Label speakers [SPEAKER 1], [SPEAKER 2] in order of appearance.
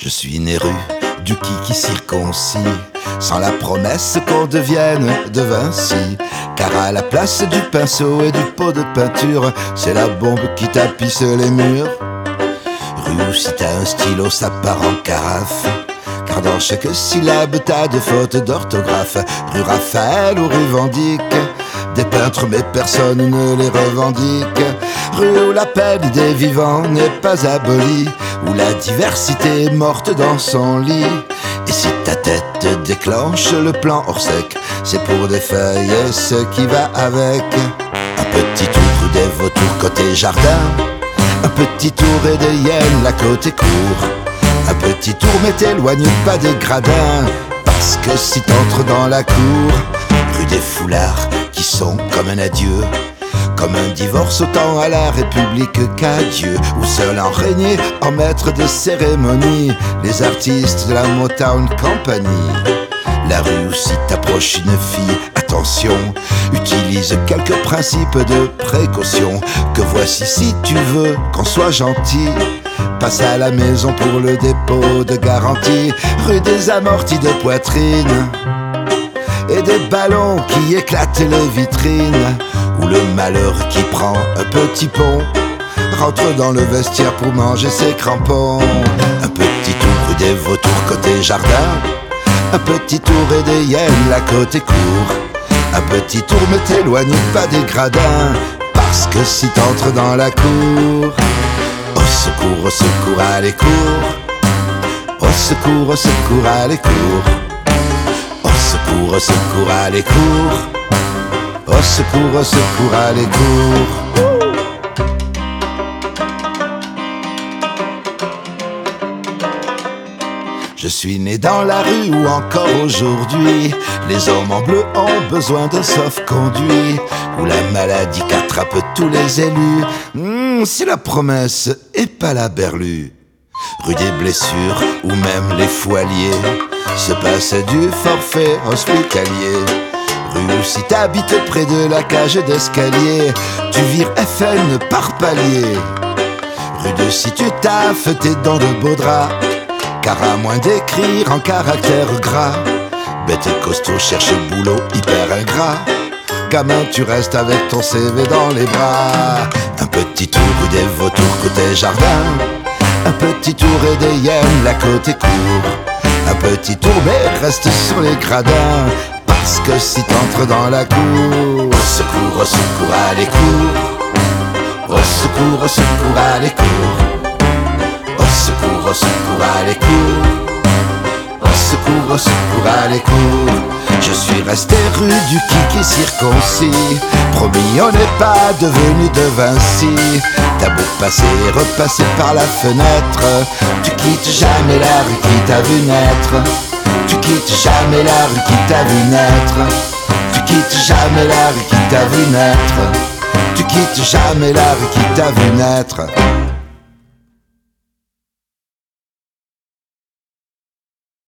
[SPEAKER 1] Je suis né rue du qui circoncis, sans la promesse qu'on devienne de Vinci. Car à la place du pinceau et du pot de peinture, c'est la bombe qui tapisse les murs. Rue où si t'as un stylo ça part en carafe, car dans chaque syllabe t'as de fautes d'orthographe. Rue Raphaël ou rue Vendique, des peintres mais personne ne les revendique. Rue où l'appel des vivants n'est pas aboli, où la diversité est morte dans son lit. Et si ta tête déclenche le plan hors sec, c'est pour des feuilles et ce qui va avec. Un petit tour rue des vautours côté jardin, un petit tour et des hyènes là côté cour. Un petit tour mais t'éloigne pas des gradins, parce que si t'entres dans la cour, rue des foulards qui sont comme un adieu, comme un divorce autant à la République qu'à Dieu, où seul en régner en maître de cérémonie les artistes de la Motown Company. La rue où si t'approches une fille, attention, utilise quelques principes de précaution. Que voici si tu veux qu'on soit gentil, passe à la maison pour le dépôt de garantie. Rue des amortis de poitrine et des ballons qui éclatent les vitrines, où le malheur qui prend un petit pont rentre dans le vestiaire pour manger ses crampons. Un petit tour rue des vautours côté jardin, un petit tour et des hyènes là côté cour. Un petit tour mais t'éloigne pas des gradins, parce que si t'entres dans la cour, au secours, allez cours. Au secours, allez cours. Au secours, allez cours. Au secours, allez cours. Je suis né dans la rue où encore aujourd'hui les hommes en bleu ont besoin d'un sauf-conduit, où la maladie qu'attrape tous les élus, si la promesse est pas la berlue. Rue des blessures où même les foiliers se passent du forfait hospitalier. Rue où si t'habites près de la cage d'escalier, tu vires FN par palier. Rue de si tu taffes tes dents de beau drap, car à moins d'écrire en caractères gras, bête et costaud cherche boulot hyper ingrat. Gamin tu restes avec ton CV dans les bras. Un petit tour rue des vautours côté jardin, un petit tour et des hyènes là côté cour. Un petit tour mais reste sur les gradins, parce que si t'entres dans la cour, au secours, allez cours. Au secours, allez cours. Au secours, allez cours. Au secours, allez cours. Je suis resté rue du qui circoncis, promis on n'est pas devenu de Vinci. T'as beau passer et repasser par la fenêtre, tu quittes jamais la rue qui t'a vu naître. Tu quittes jamais la rue qui t'a vu naître. Tu quittes jamais la rue qui t'a vu naître. Tu quittes jamais la rue qui t'a vu naître.